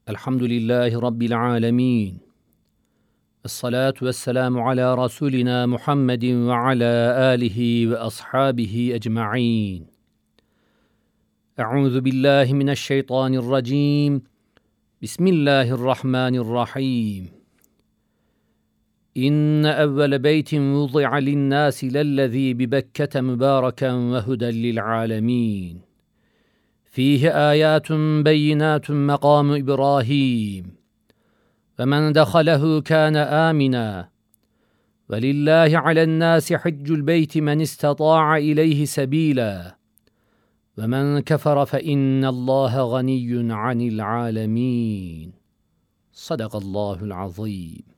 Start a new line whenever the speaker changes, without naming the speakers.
الحمد لله رب العالمين، الصلاة والسلام على رسولنا محمد وعلى آله وأصحابه أجمعين. أعوذ بالله من الشيطان الرجيم. بسم الله الرحمن الرحيم. إن أول بيت وضع للناس للذي ببكة مباركا وهدى للعالمين فيه آيات بينات مقام إبراهيم فمن دخله كان آمنا ولله على الناس حج البيت من استطاع إليه سبيلا ومن كفر فإن الله غني عن العالمين. صدق الله العظيم.